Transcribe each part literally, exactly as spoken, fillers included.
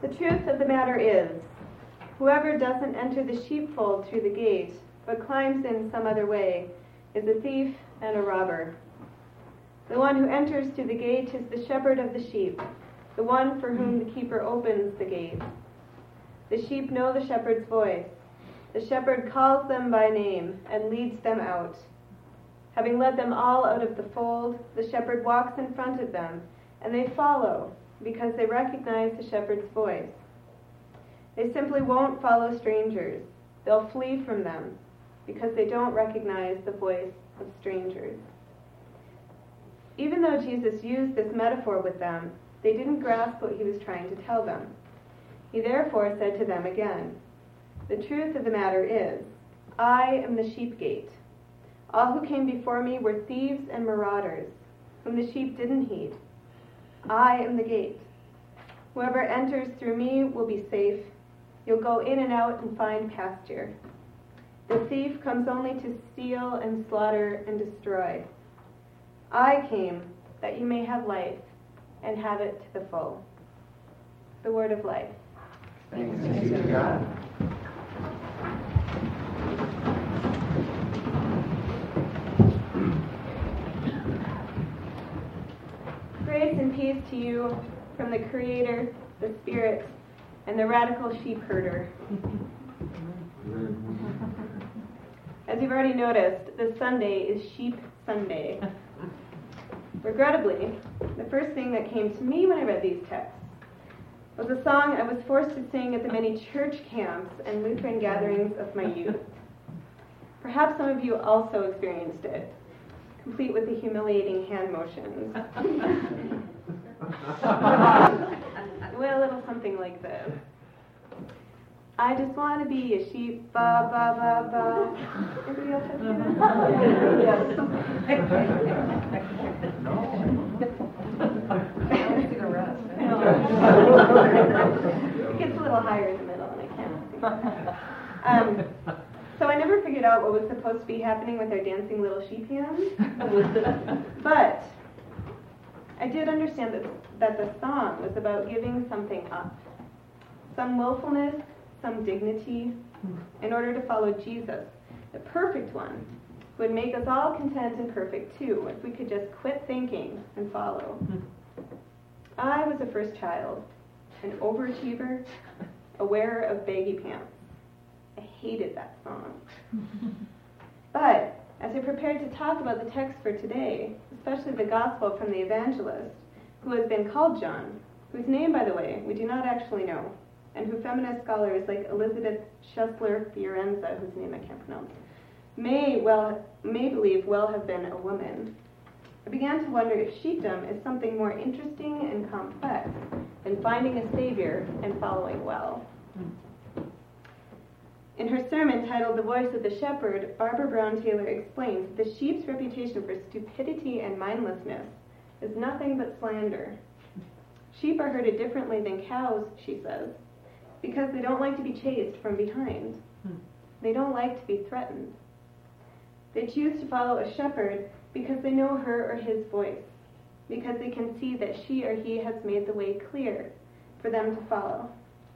The truth of the matter is, whoever doesn't enter the sheepfold through the gate, but climbs in some other way, is a thief and a robber. The one who enters through the gate is the shepherd of the sheep, the one for whom the keeper opens the gate. The sheep know the shepherd's voice. The shepherd calls them by name and leads them out. Having led them all out of the fold, the shepherd walks in front of them, and they follow because they recognize the shepherd's voice. They simply won't follow strangers. They'll flee from them because they don't recognize the voice of strangers. Even though Jesus used this metaphor with them, they didn't grasp what he was trying to tell them. He therefore said to them again, "The truth of the matter is, I am the sheep gate. All who came before me were thieves and marauders, whom the sheep didn't heed. I am the gate. Whoever enters through me will be safe. You'll go in and out and find pasture. The thief comes only to steal and slaughter and destroy. I came that you may have life and have it to the full." The word of life. Thanks be to God. Grace and peace to you from the Creator, the Spirit, and the radical sheep herder. As you've already noticed, this Sunday is Sheep Sunday. Regrettably, the first thing that came to me when I read these texts was a song I was forced to sing at the many church camps and Lutheran gatherings of my youth. Perhaps some of you also experienced it, complete with the humiliating hand motions. It went a little something like this. I just want to be a sheep, ba, ba, ba, ba. Everybody else have to yes. It gets a little higher in the middle and I can't see. Um, so I never figured out what was supposed to be happening with our dancing little sheep hands. But I did understand that, that the song was about giving something up. Some willfulness, some dignity, in order to follow Jesus, the perfect one, would make us all content and perfect too, if we could just quit thinking and follow. I was a first child, an overachiever, a wearer of baggy pants. I hated that song. But as I prepared to talk about the text for today, especially the gospel from the evangelist, who has been called John, whose name, by the way, we do not actually know, and who feminist scholars like Elizabeth Schessler Fiorenza, whose name I can't pronounce, may well may believe well have been a woman, I began to wonder if sheepdom is something more interesting and complex than finding a savior and following well. In her sermon titled The Voice of the Shepherd, Barbara Brown Taylor explains that the sheep's reputation for stupidity and mindlessness is nothing but slander. Sheep are herded differently than cows, she says, because they don't like to be chased from behind. They don't like to be threatened. They choose to follow a shepherd because they know her or his voice, because they can see that she or he has made the way clear for them to follow.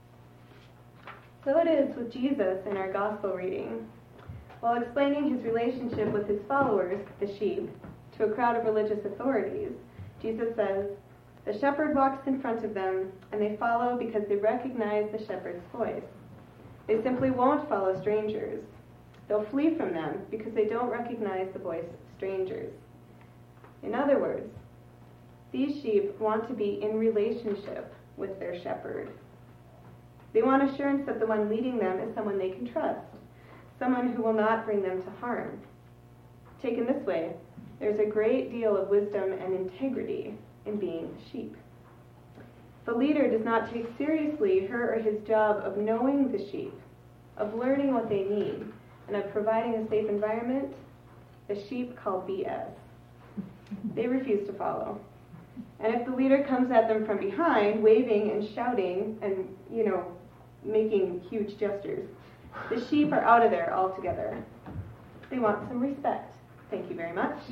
So it is with Jesus in our gospel reading. While explaining his relationship with his followers, the sheep, to a crowd of religious authorities, Jesus says, "The shepherd walks in front of them, and they follow because they recognize the shepherd's voice. They simply won't follow strangers. They'll flee from them because they don't recognize the voice of strangers." In other words, these sheep want to be in relationship with their shepherd. They want assurance that the one leading them is someone they can trust, someone who will not bring them to harm. Taken this way, there's a great deal of wisdom and integrity in being sheep. The leader does not take seriously her or his job of knowing the sheep, of learning what they need, and of providing a safe environment. The sheep call B S. They refuse to follow. And if the leader comes at them from behind, waving and shouting and, you know, making huge gestures, the sheep are out of there altogether. They want some respect. Thank you very much.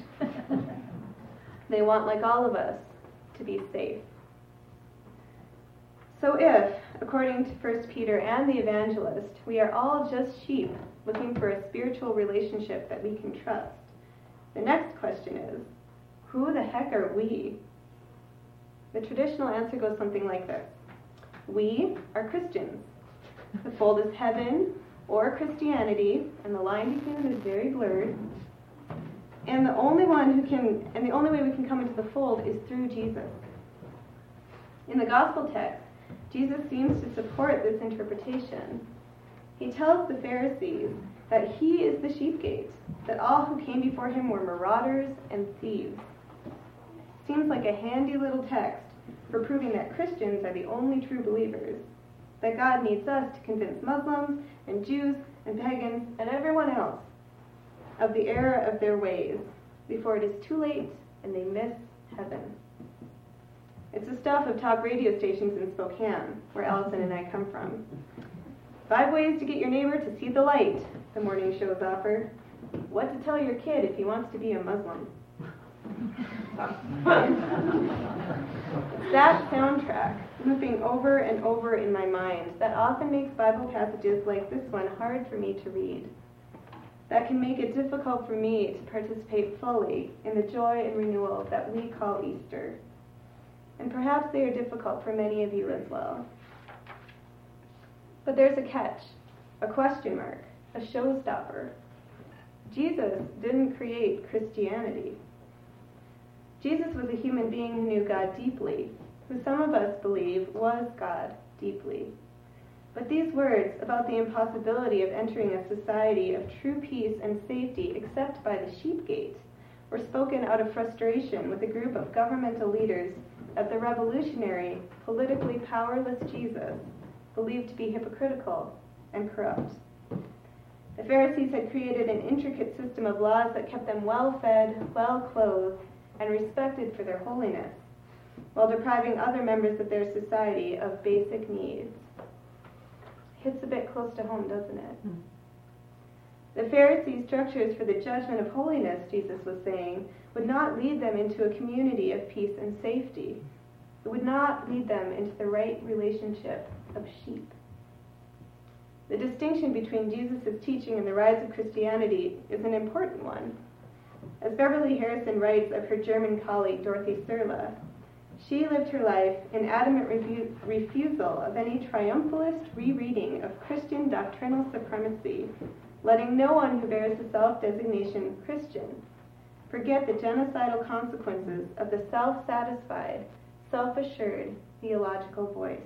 They want, like all of us, to be safe. So if, according to First Peter and the evangelist, we are all just sheep looking for a spiritual relationship that we can trust, the next question is, who the heck are we? The traditional answer goes something like this. We are Christians. The fold is heaven or Christianity, and the line between them is very blurred. And the only one who can, and the only way we can come into the fold is through Jesus. In the gospel text, Jesus seems to support this interpretation. He tells the Pharisees that he is the sheep gate, that all who came before him were marauders and thieves. Seems like a handy little text for proving that Christians are the only true believers, that God needs us to convince Muslims and Jews and pagans and everyone else of the error of their ways before it is too late and they miss heaven. It's the stuff of top radio stations in Spokane, where Allison and I come from. Five ways to get your neighbor to see the light, the morning shows offer. What to tell your kid if he wants to be a Muslim. That soundtrack, looping over and over in my mind, that often makes Bible passages like this one hard for me to read. That can make it difficult for me to participate fully in the joy and renewal that we call Easter. And perhaps they are difficult for many of you as well. But there's a catch, a question mark, a showstopper. Jesus didn't create Christianity. Jesus was a human being who knew God deeply, who some of us believe was God deeply. But these words about the impossibility of entering a society of true peace and safety except by the sheep gate were spoken out of frustration with a group of governmental leaders that the revolutionary, politically powerless Jesus believed to be hypocritical and corrupt. The Pharisees had created an intricate system of laws that kept them well-fed, well-clothed, and respected for their holiness, while depriving other members of their society of basic needs. Hits a bit close to home, doesn't it? Mm. The Pharisees' structures for the judgment of holiness, Jesus was saying, would not lead them into a community of peace and safety. It would not lead them into the right relationship of sheep. The distinction between Jesus' teaching and the rise of Christianity is an important one. As Beverly Harrison writes of her German colleague Dorothy Sirla, she lived her life in adamant refu- refusal of any triumphalist rereading of Christian doctrinal supremacy, letting no one who bears the self-designation Christian forget the genocidal consequences of the self-satisfied, self-assured theological voice.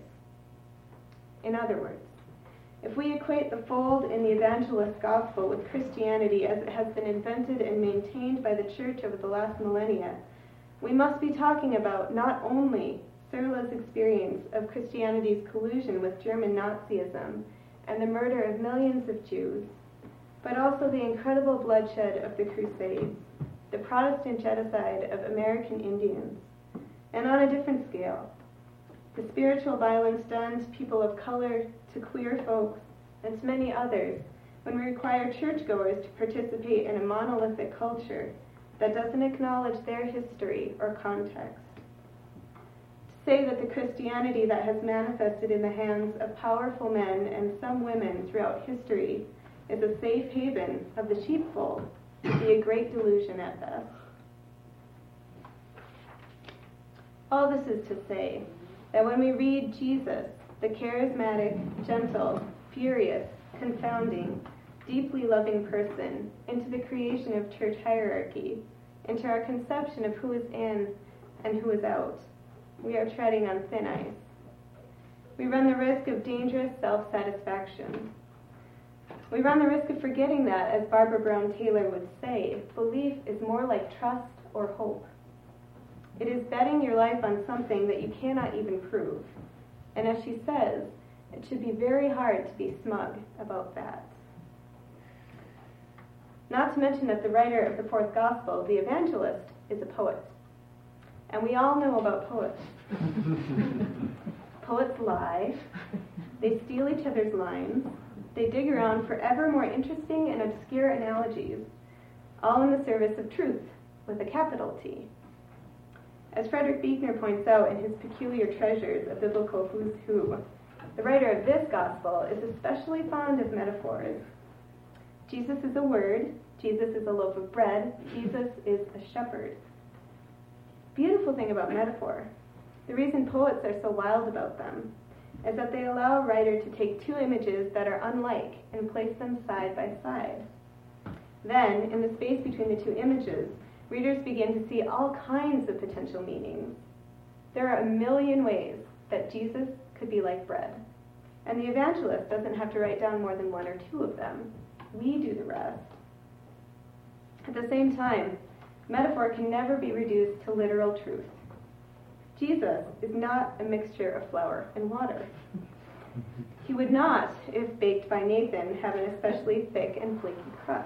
In other words, if we equate the fold in the evangelist gospel with Christianity as it has been invented and maintained by the church over the last millennia, we must be talking about not only Sirla's experience of Christianity's collusion with German Nazism and the murder of millions of Jews, but also the incredible bloodshed of the Crusades, the Protestant genocide of American Indians, and on a different scale, the spiritual violence done to people of color, to queer folks, and to many others when we require churchgoers to participate in a monolithic culture that doesn't acknowledge their history or context. To say that the Christianity that has manifested in the hands of powerful men and some women throughout history is a safe haven of the sheepfold would be a great delusion at best. All this is to say that when we read Jesus, the charismatic, gentle, furious, confounding, deeply loving person, into the creation of church hierarchy, into our conception of who is in and who is out, we are treading on thin ice. We run the risk of dangerous self-satisfaction. We run the risk of forgetting that, as Barbara Brown Taylor would say, belief is more like trust or hope. It is betting your life on something that you cannot even prove. And as she says, it should be very hard to be smug about that. Not to mention that the writer of the fourth gospel, the evangelist, is a poet. And we all know about poets. Poets lie, they steal each other's lines, they dig around for ever more interesting and obscure analogies, all in the service of truth, with a capital T. As Frederick Buechner points out in his Peculiar Treasures, a biblical who's who, the writer of this gospel is especially fond of metaphors. Jesus is a word, Jesus is a loaf of bread, Jesus is a shepherd. Beautiful thing about metaphor, the reason poets are so wild about them, is that they allow a writer to take two images that are unlike and place them side by side. Then, in the space between the two images, readers begin to see all kinds of potential meanings. There are a million ways that Jesus could be like bread, and the evangelist doesn't have to write down more than one or two of them. We do the rest. At the same time, metaphor can never be reduced to literal truth. Jesus is not a mixture of flour and water. He would not, if baked by Nathan, have an especially thick and flaky crust.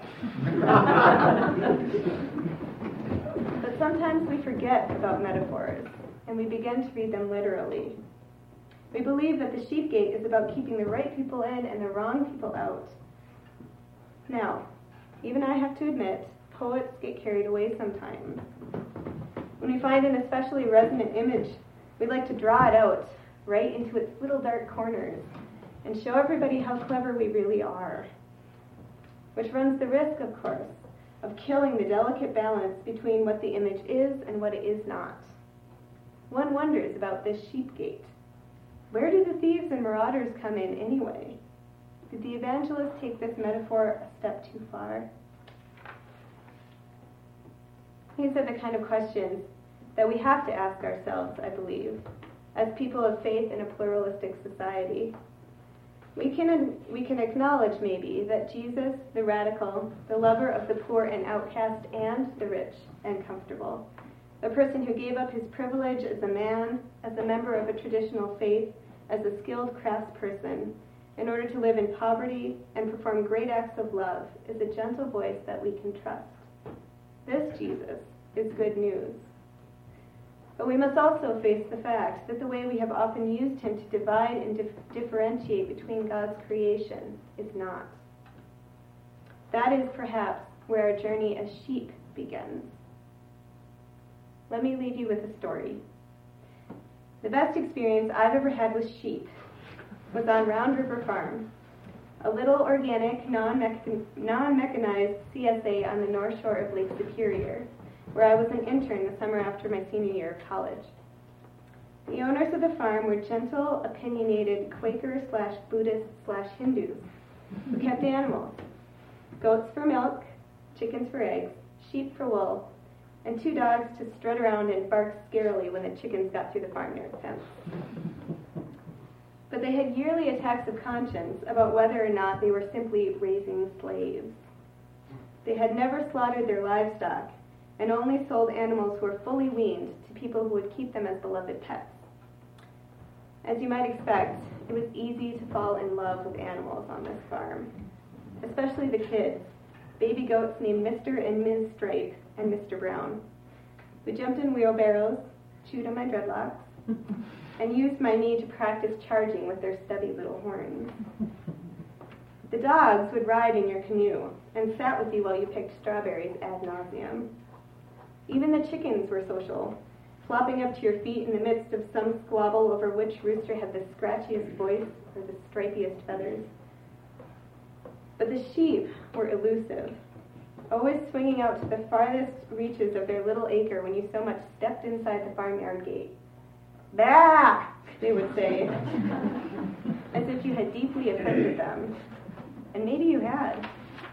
But sometimes we forget about metaphors, and we begin to read them literally. We believe that the sheep gate is about keeping the right people in and the wrong people out. Now, even I have to admit, poets get carried away sometimes. When we find an especially resonant image, we like to draw it out right into its little dark corners and show everybody how clever we really are, which runs the risk, of course, of killing the delicate balance between what the image is and what it is not. One wonders about this sheep gate. Where do the thieves and marauders come in anyway? Did the evangelist take this metaphor a step too far? These are the kind of questions that we have to ask ourselves, I believe, as people of faith in a pluralistic society. We can, we can acknowledge, maybe, that Jesus, the radical, the lover of the poor and outcast and the rich and comfortable, the person who gave up his privilege as a man, as a member of a traditional faith, as a skilled craftsperson, in order to live in poverty and perform great acts of love, is a gentle voice that we can trust. This Jesus is good news. But we must also face the fact that the way we have often used him to divide and dif- differentiate between God's creation is not. That is perhaps where our journey as sheep begins. Let me leave you with a story. The best experience I've ever had with sheep was on Round River Farm, a little organic, non-mechan- non-mechanized C S A on the north shore of Lake Superior, where I was an intern the summer after my senior year of college. The owners of the farm were gentle, opinionated Quaker slash Buddhist slash Hindus who kept animals, goats for milk, chickens for eggs, sheep for wool, and two dogs to strut around and bark scarily when the chickens got through the farmyard fence. But they had yearly attacks of conscience about whether or not they were simply raising slaves. They had never slaughtered their livestock and only sold animals who were fully weaned to people who would keep them as beloved pets. As you might expect, it was easy to fall in love with animals on this farm, especially the kids, baby goats named Mister and Miz Stripe and Mister Brown. We jumped in wheelbarrows, chewed on my dreadlocks, and used my knee to practice charging with their stubby little horns. The dogs would ride in your canoe and sat with you while you picked strawberries ad nauseum. Even the chickens were social, flopping up to your feet in the midst of some squabble over which rooster had the scratchiest voice or the stripiest feathers. But the sheep were elusive, always swinging out to the farthest reaches of their little acre when you so much stepped inside the farmyard gate. Bah! They would say, as if you had deeply offended them. And maybe you had.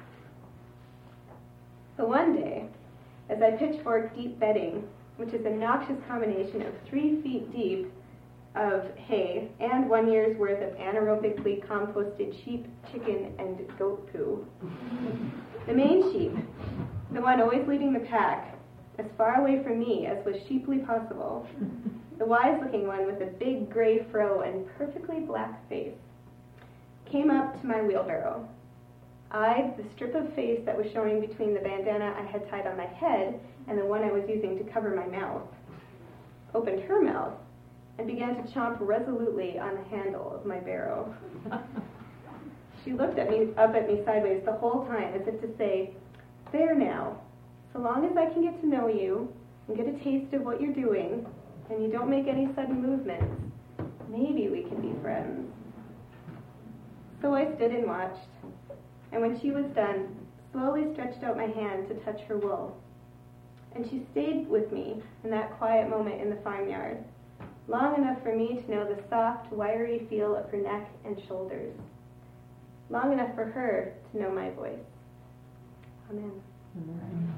But one day, as I pitchforked deep bedding, which is a noxious combination of three feet deep of hay and one year's worth of anaerobically composted sheep, chicken, and goat poo, the main sheep, the one always leading the pack, as far away from me as was sheeply possible, the wise-looking one with a big gray fro and perfectly black face, came up to my wheelbarrow, eyed the strip of face that was showing between the bandana I had tied on my head and the one I was using to cover my mouth, opened her mouth, and began to chomp resolutely on the handle of my barrow. She looked at me, up at me sideways the whole time, as if to say, "There now, so long as I can get to know you, and get a taste of what you're doing, and you don't make any sudden movements, maybe we can be friends. So I stood and watched, and when she was done, slowly stretched out my hand to touch her wool. And she stayed with me in that quiet moment in the farmyard, long enough for me to know the soft, wiry feel of her neck and shoulders, long enough for her to know my voice. Amen. Amen.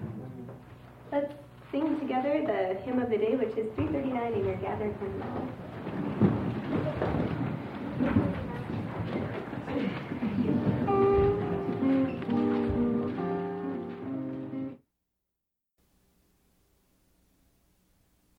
Let's sing together the hymn of the day, which is three thirty-nine in your gathered hymnal.